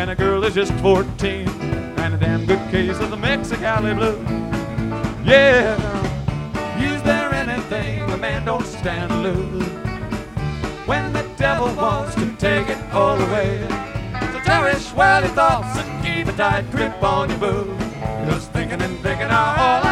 and a girl is just 14, and a damn good case of the Mexicali blues. Yeah, use there anything a man don't stand to lose. When the devil wants to take it all away, so cherish wild thoughts and keep a tight grip on your booze. Just thinking and thinking are all